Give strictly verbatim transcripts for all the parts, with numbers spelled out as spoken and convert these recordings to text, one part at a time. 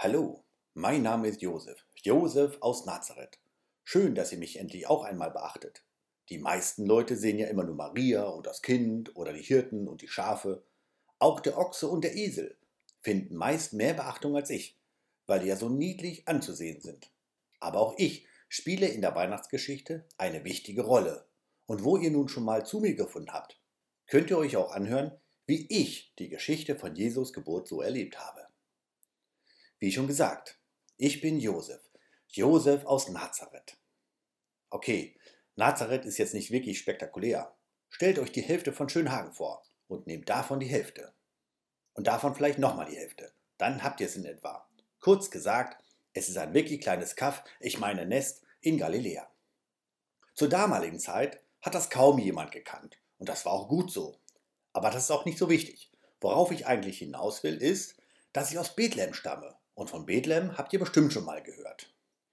Hallo, mein Name ist Josef, Josef aus Nazareth. Schön, dass ihr mich endlich auch einmal beachtet. Die meisten Leute sehen ja immer nur Maria und das Kind oder die Hirten und die Schafe. Auch der Ochse und der Esel finden meist mehr Beachtung als ich, weil die ja so niedlich anzusehen sind. Aber auch ich spiele in der Weihnachtsgeschichte eine wichtige Rolle. Und wo ihr nun schon mal zu mir gefunden habt, könnt ihr euch auch anhören, wie ich die Geschichte von Jesus Geburt so erlebt habe. Wie schon gesagt, ich bin Josef, Josef aus Nazareth. Okay, Nazareth ist jetzt nicht wirklich spektakulär. Stellt euch die Hälfte von Schönhagen vor und nehmt davon die Hälfte. Und davon vielleicht nochmal die Hälfte. Dann habt ihr es in etwa. Kurz gesagt, es ist ein wirklich kleines Kaff, ich meine Nest, in Galiläa. Zur damaligen Zeit hat das kaum jemand gekannt. Und das war auch gut so. Aber das ist auch nicht so wichtig. Worauf ich eigentlich hinaus will, ist, dass ich aus Bethlehem stamme. Und von Bethlehem habt ihr bestimmt schon mal gehört.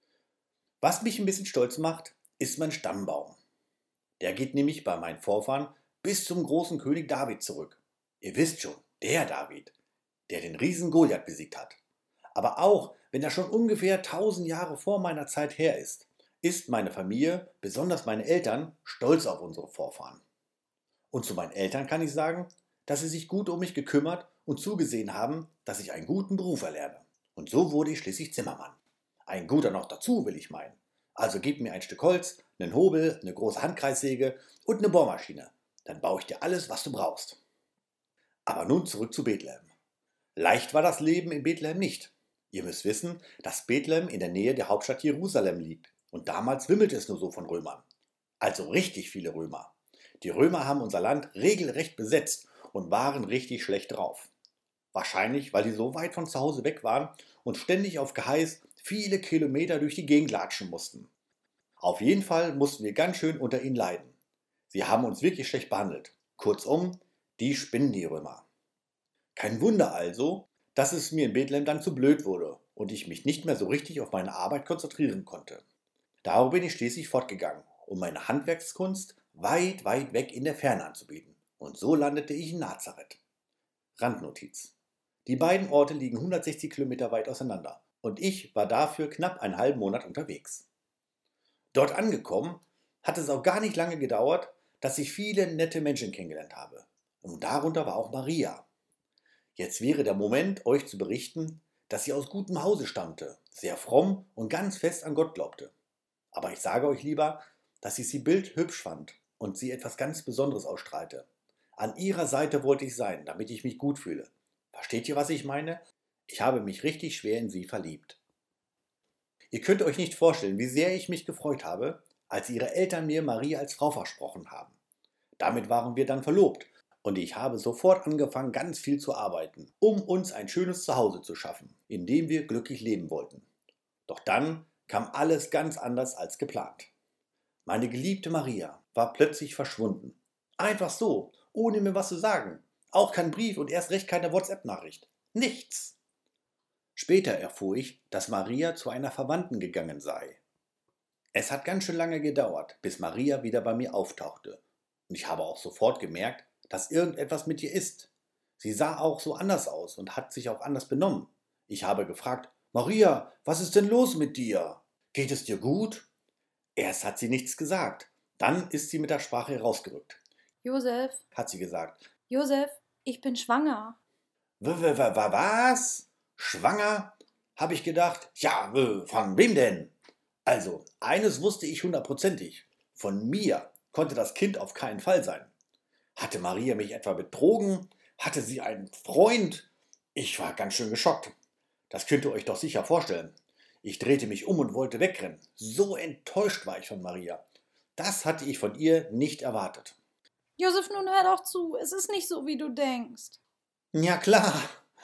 Was mich ein bisschen stolz macht, ist mein Stammbaum. Der geht nämlich bei meinen Vorfahren bis zum großen König David zurück. Ihr wisst schon, der David, der den Riesen Goliath besiegt hat. Aber auch wenn das schon ungefähr tausend Jahre vor meiner Zeit her ist, ist meine Familie, besonders meine Eltern, stolz auf unsere Vorfahren. Und zu meinen Eltern kann ich sagen, dass sie sich gut um mich gekümmert und zugesehen haben, dass ich einen guten Beruf erlerne. Und so wurde ich schließlich Zimmermann. Ein guter noch dazu, will ich meinen. Also gib mir ein Stück Holz, einen Hobel, eine große Handkreissäge und eine Bohrmaschine. Dann baue ich dir alles, was du brauchst. Aber nun zurück zu Bethlehem. Leicht war das Leben in Bethlehem nicht. Ihr müsst wissen, dass Bethlehem in der Nähe der Hauptstadt Jerusalem liegt. Und damals wimmelte es nur so von Römern. Also richtig viele Römer. Die Römer haben unser Land regelrecht besetzt und waren richtig schlecht drauf. Wahrscheinlich, weil die so weit von zu Hause weg waren und ständig auf Geheiß viele Kilometer durch die Gegend latschen mussten. Auf jeden Fall mussten wir ganz schön unter ihnen leiden. Sie haben uns wirklich schlecht behandelt. Kurzum, die spinnen die Römer. Kein Wunder also, dass es mir in Bethlehem dann zu blöd wurde und ich mich nicht mehr so richtig auf meine Arbeit konzentrieren konnte. Darum bin ich schließlich fortgegangen, um meine Handwerkskunst weit, weit weg in der Ferne anzubieten. Und so landete ich in Nazareth. Randnotiz. Die beiden Orte liegen hundertsechzig Kilometer weit auseinander und ich war dafür knapp einen halben Monat unterwegs. Dort angekommen, hat es auch gar nicht lange gedauert, dass ich viele nette Menschen kennengelernt habe. Und darunter war auch Maria. Jetzt wäre der Moment, euch zu berichten, dass sie aus gutem Hause stammte, sehr fromm und ganz fest an Gott glaubte. Aber ich sage euch lieber, dass ich sie bildhübsch fand und sie etwas ganz Besonderes ausstrahlte. An ihrer Seite wollte ich sein, damit ich mich gut fühle. Versteht ihr, was ich meine? Ich habe mich richtig schwer in sie verliebt. Ihr könnt euch nicht vorstellen, wie sehr ich mich gefreut habe, als ihre Eltern mir Maria als Frau versprochen haben. Damit waren wir dann verlobt und ich habe sofort angefangen, ganz viel zu arbeiten, um uns ein schönes Zuhause zu schaffen, in dem wir glücklich leben wollten. Doch dann kam alles ganz anders als geplant. Meine geliebte Maria war plötzlich verschwunden. Einfach so, ohne mir was zu sagen. Auch kein Brief und erst recht keine WhatsApp-Nachricht. Nichts. Später erfuhr ich, dass Maria zu einer Verwandten gegangen sei. Es hat ganz schön lange gedauert, bis Maria wieder bei mir auftauchte. Und ich habe auch sofort gemerkt, dass irgendetwas mit ihr ist. Sie sah auch so anders aus und hat sich auch anders benommen. Ich habe gefragt, Maria, was ist denn los mit dir? Geht es dir gut? Erst hat sie nichts gesagt. Dann ist sie mit der Sprache herausgerückt. Josef, Hat sie gesagt. Josef, ich bin schwanger. W w w was? Schwanger? Habe ich gedacht. Ja, w- von wem denn? Also, eines wusste ich hundertprozentig. Von mir konnte das Kind auf keinen Fall sein. Hatte Maria mich etwa betrogen? Hatte sie einen Freund? Ich war ganz schön geschockt. Das könnt ihr euch doch sicher vorstellen. Ich drehte mich um und wollte wegrennen. So enttäuscht war ich von Maria. Das hatte ich von ihr nicht erwartet. Josef, nun hör doch zu. Es ist nicht so, wie du denkst. Ja klar,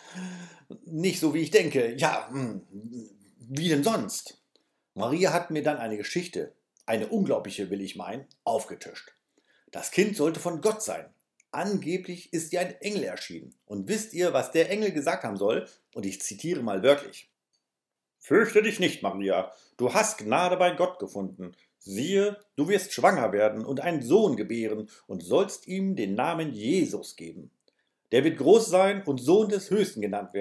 nicht so wie ich denke. Ja, hm, wie denn sonst? Maria hat mir dann eine Geschichte, eine unglaubliche will ich meinen, aufgetischt. Das Kind sollte von Gott sein. Angeblich ist ihr ein Engel erschienen. Und wisst ihr, was der Engel gesagt haben soll? Und ich zitiere mal wörtlich. Fürchte dich nicht, Maria, du hast Gnade bei Gott gefunden. Siehe, du wirst schwanger werden und einen Sohn gebären und sollst ihm den Namen Jesus geben. Der wird groß sein und Sohn des Höchsten genannt werden,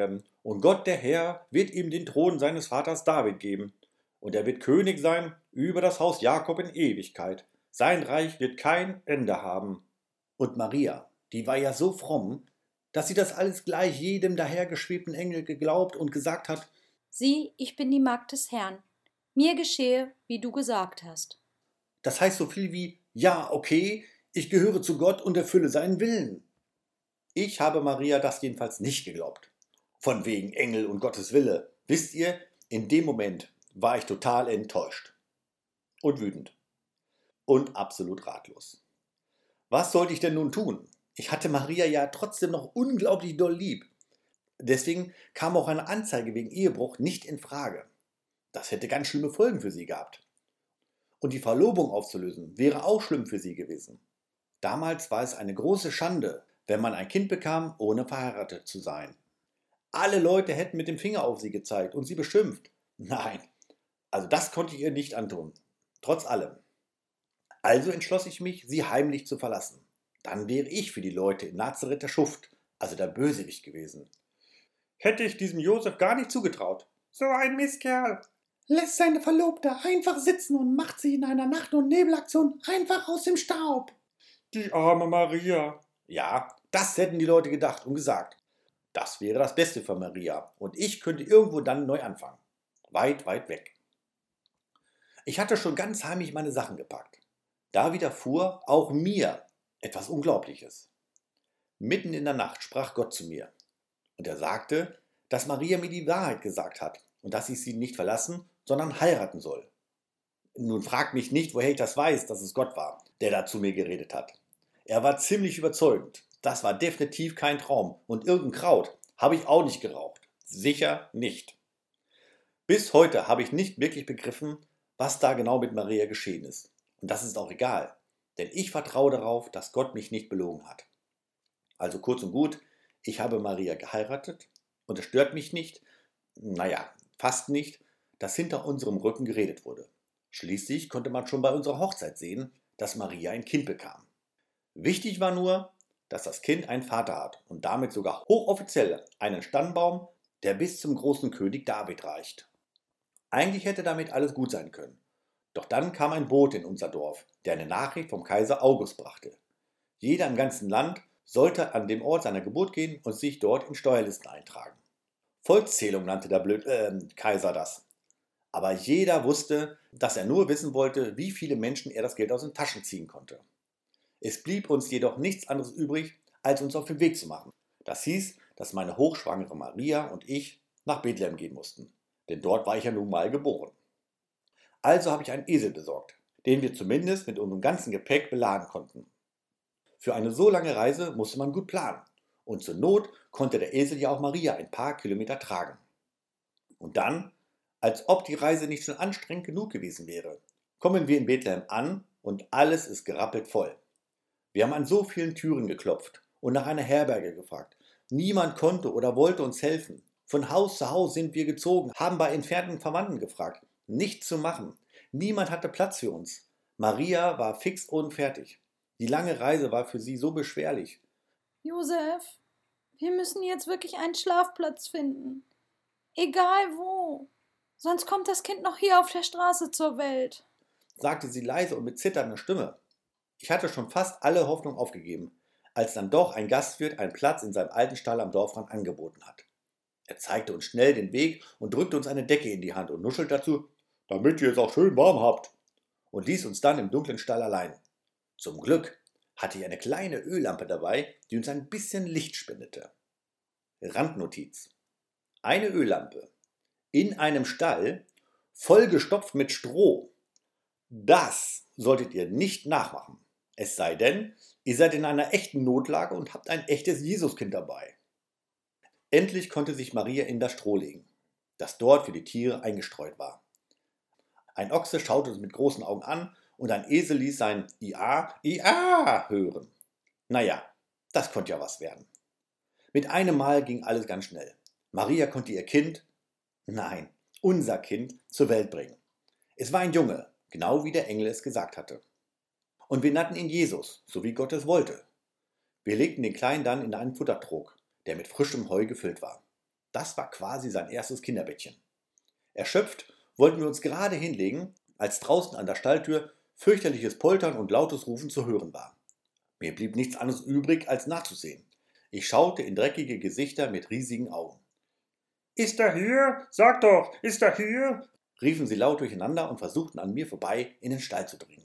Und Gott der Herr wird ihm den Thron seines Vaters David geben. Und er wird König sein über das Haus Jakob in Ewigkeit. Sein Reich wird kein Ende haben. Und Maria, die war ja so fromm, dass sie das alles gleich jedem dahergeschwebten Engel geglaubt und gesagt hat: Sieh, ich bin die Magd des Herrn. Mir geschehe, wie du gesagt hast. Das heißt so viel wie: Ja, okay, ich gehöre zu Gott und erfülle seinen Willen. Ich habe Maria das jedenfalls nicht geglaubt. Von wegen Engel und Gottes Wille. Wisst ihr, in dem Moment war ich total enttäuscht. Und wütend. Und absolut ratlos. Was sollte ich denn nun tun? Ich hatte Maria ja trotzdem noch unglaublich doll lieb. Deswegen kam auch eine Anzeige wegen Ehebruch nicht in Frage. Das hätte ganz schlimme Folgen für sie gehabt. Und die Verlobung aufzulösen wäre auch schlimm für sie gewesen. Damals war es eine große Schande, wenn man ein Kind bekam, ohne verheiratet zu sein. Alle Leute hätten mit dem Finger auf sie gezeigt und sie beschimpft. Nein, also das konnte ich ihr nicht antun. Trotz allem. Also entschloss ich mich, sie heimlich zu verlassen. Dann wäre ich für die Leute in Nazareth der Schuft, also der Bösewicht gewesen. Hätte ich diesem Josef gar nicht zugetraut. So ein Mistkerl. Lässt seine Verlobte einfach sitzen und macht sie in einer Nacht- und Nebelaktion einfach aus dem Staub. Die arme Maria. Ja, das hätten die Leute gedacht und gesagt. Das wäre das Beste für Maria und ich könnte irgendwo dann neu anfangen. Weit, weit weg. Ich hatte schon ganz heimlich meine Sachen gepackt. Da widerfuhr auch mir etwas Unglaubliches. Mitten in der Nacht sprach Gott zu mir und er sagte, dass Maria mir die Wahrheit gesagt hat und dass ich sie nicht verlassen, sondern heiraten soll. Nun fragt mich nicht, woher ich das weiß, dass es Gott war, der da zu mir geredet hat. Er war ziemlich überzeugend. Das war definitiv kein Traum und irgendein Kraut habe ich auch nicht geraucht. Sicher nicht. Bis heute habe ich nicht wirklich begriffen, was da genau mit Maria geschehen ist. Und das ist auch egal, denn ich vertraue darauf, dass Gott mich nicht belogen hat. Also kurz und gut, ich habe Maria geheiratet und es stört mich nicht, naja, fast nicht, dass hinter unserem Rücken geredet wurde. Schließlich konnte man schon bei unserer Hochzeit sehen, dass Maria ein Kind bekam. Wichtig war nur, dass das Kind einen Vater hat und damit sogar hochoffiziell einen Stammbaum, der bis zum großen König David reicht. Eigentlich hätte damit alles gut sein können. Doch dann kam ein Bote in unser Dorf, der eine Nachricht vom Kaiser August brachte. Jeder im ganzen Land sollte an dem Ort seiner Geburt gehen und sich dort in Steuerlisten eintragen. Volkszählung nannte der Blöd äh, Kaiser das. Aber jeder wusste, dass er nur wissen wollte, wie viele Menschen er das Geld aus den Taschen ziehen konnte. Es blieb uns jedoch nichts anderes übrig, als uns auf den Weg zu machen. Das hieß, dass meine hochschwangere Maria und ich nach Bethlehem gehen mussten, denn dort war ich ja nun mal geboren. Also habe ich einen Esel besorgt, den wir zumindest mit unserem ganzen Gepäck beladen konnten. Für eine so lange Reise musste man gut planen und zur Not konnte der Esel ja auch Maria ein paar Kilometer tragen. Und dann, als ob die Reise nicht schon anstrengend genug gewesen wäre, kommen wir in Bethlehem an und alles ist gerappelt voll. Wir haben an so vielen Türen geklopft und nach einer Herberge gefragt. Niemand konnte oder wollte uns helfen. Von Haus zu Haus sind wir gezogen, haben bei entfernten Verwandten gefragt. Nichts zu machen. Niemand hatte Platz für uns. Maria war fix und fertig. Die lange Reise war für sie so beschwerlich. Josef, wir müssen jetzt wirklich einen Schlafplatz finden. Egal wo. Sonst kommt das Kind noch hier auf der Straße zur Welt, sagte sie leise und mit zitternder Stimme. Ich hatte schon fast alle Hoffnung aufgegeben, als dann doch ein Gastwirt einen Platz in seinem alten Stall am Dorfrand angeboten hat. Er zeigte uns schnell den Weg und drückte uns eine Decke in die Hand und nuschelte dazu, damit ihr es auch schön warm habt, und ließ uns dann im dunklen Stall allein. Zum Glück hatte ich eine kleine Öllampe dabei, die uns ein bisschen Licht spendete. Randnotiz: Eine Öllampe in einem Stall, vollgestopft mit Stroh. Das solltet ihr nicht nachmachen. Es sei denn, ihr seid in einer echten Notlage und habt ein echtes Jesuskind dabei. Endlich konnte sich Maria in das Stroh legen, das dort für die Tiere eingestreut war. Ein Ochse schaute uns mit großen Augen an und ein Esel ließ sein Ia, Ia hören. Naja, das konnte ja was werden. Mit einem Mal ging alles ganz schnell. Maria konnte ihr Kind, nein, unser Kind, zur Welt bringen. Es war ein Junge, genau wie der Engel es gesagt hatte. Und wir nannten ihn Jesus, so wie Gott es wollte. Wir legten den Kleinen dann in einen Futtertrog, der mit frischem Heu gefüllt war. Das war quasi sein erstes Kinderbettchen. Erschöpft wollten wir uns gerade hinlegen, als draußen an der Stalltür fürchterliches Poltern und lautes Rufen zu hören war. Mir blieb nichts anderes übrig, als nachzusehen. Ich schaute in dreckige Gesichter mit riesigen Augen. »Ist er hier? Sag doch, ist er hier?« riefen sie laut durcheinander und versuchten an mir vorbei in den Stall zu dringen.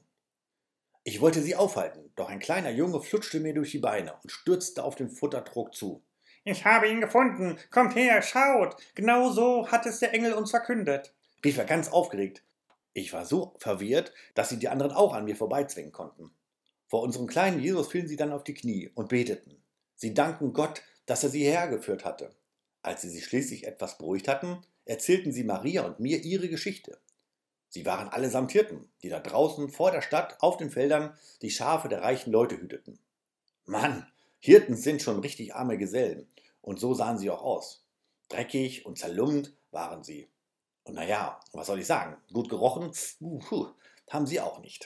Ich wollte sie aufhalten, doch ein kleiner Junge flutschte mir durch die Beine und stürzte auf den Futtertrog zu. »Ich habe ihn gefunden! Kommt her, schaut! Genau so hat es der Engel uns verkündet«, rief er ganz aufgeregt. Ich war so verwirrt, dass sie die anderen auch an mir vorbeizwingen konnten. Vor unserem kleinen Jesus fielen sie dann auf die Knie und beteten. Sie dankten Gott, dass er sie hergeführt hatte. Als sie sich schließlich etwas beruhigt hatten, erzählten sie Maria und mir ihre Geschichte. Sie waren allesamt Hirten, die da draußen vor der Stadt auf den Feldern die Schafe der reichen Leute hüteten. Mann, Hirten sind schon richtig arme Gesellen, und so sahen sie auch aus. Dreckig und zerlumpt waren sie. Und naja, was soll ich sagen, gut gerochen, uh, haben sie auch nicht.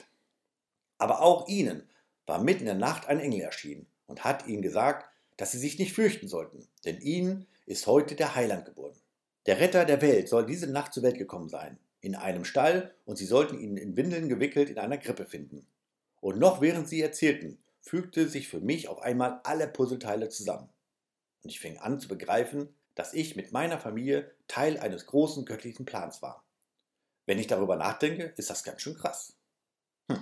Aber auch ihnen war mitten in der Nacht ein Engel erschienen und hat ihnen gesagt, dass sie sich nicht fürchten sollten, denn ihnen ist heute der Heiland geboren. Der Retter der Welt soll diese Nacht zur Welt gekommen sein, in einem Stall, und sie sollten ihn in Windeln gewickelt in einer Krippe finden. Und noch während sie erzählten, fügte sich für mich auf einmal alle Puzzleteile zusammen. Und ich fing an zu begreifen, dass ich mit meiner Familie Teil eines großen göttlichen Plans war. Wenn ich darüber nachdenke, ist das ganz schön krass. Hm.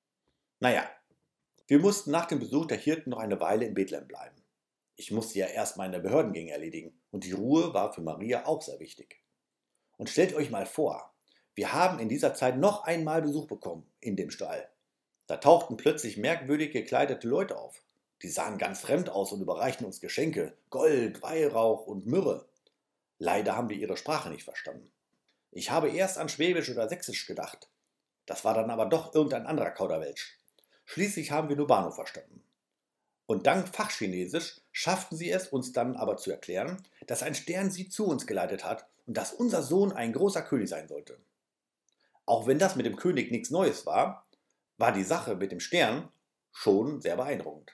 Naja, wir mussten nach dem Besuch der Hirten noch eine Weile in Bethlehem bleiben. Ich musste ja erst meine Behördengänge erledigen und die Ruhe war für Maria auch sehr wichtig. Und stellt euch mal vor, wir haben in dieser Zeit noch einmal Besuch bekommen in dem Stall. Da tauchten plötzlich merkwürdig gekleidete Leute auf. Die sahen ganz fremd aus und überreichten uns Geschenke, Gold, Weihrauch und Myrrhe. Leider haben wir ihre Sprache nicht verstanden. Ich habe erst an Schwäbisch oder Sächsisch gedacht. Das war dann aber doch irgendein anderer Kauderwelsch. Schließlich haben wir nur Bahnhof verstanden. Und dank Fachchinesisch schafften sie es, uns dann aber zu erklären, dass ein Stern sie zu uns geleitet hat und dass unser Sohn ein großer König sein sollte. Auch wenn das mit dem König nichts Neues war, war die Sache mit dem Stern schon sehr beeindruckend.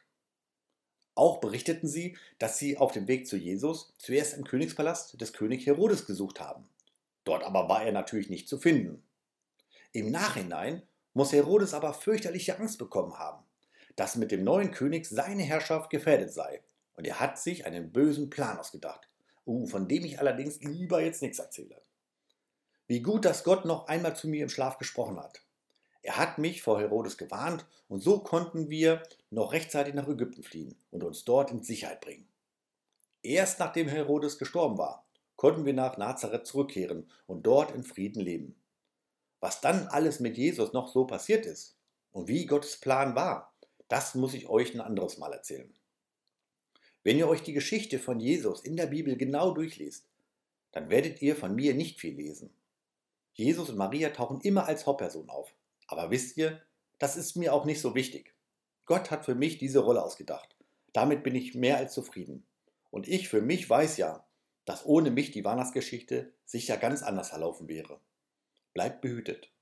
Auch berichteten sie, dass sie auf dem Weg zu Jesus zuerst im Königspalast des König Herodes gesucht haben. Dort aber war er natürlich nicht zu finden. Im Nachhinein muss Herodes aber fürchterliche Angst bekommen haben, dass mit dem neuen König seine Herrschaft gefährdet sei. Und er hat sich einen bösen Plan ausgedacht, uh, von dem ich allerdings lieber jetzt nichts erzähle. Wie gut, dass Gott noch einmal zu mir im Schlaf gesprochen hat. Er hat mich vor Herodes gewarnt und so konnten wir noch rechtzeitig nach Ägypten fliehen und uns dort in Sicherheit bringen. Erst nachdem Herodes gestorben war, konnten wir nach Nazareth zurückkehren und dort in Frieden leben. Was dann alles mit Jesus noch so passiert ist und wie Gottes Plan war, das muss ich euch ein anderes Mal erzählen. Wenn ihr euch die Geschichte von Jesus in der Bibel genau durchliest, dann werdet ihr von mir nicht viel lesen. Jesus und Maria tauchen immer als Hauptperson auf. Aber wisst ihr, das ist mir auch nicht so wichtig. Gott hat für mich diese Rolle ausgedacht. Damit bin ich mehr als zufrieden. Und ich für mich weiß ja, dass ohne mich die Weihnachtsgeschichte sicher ganz anders verlaufen wäre. Bleibt behütet.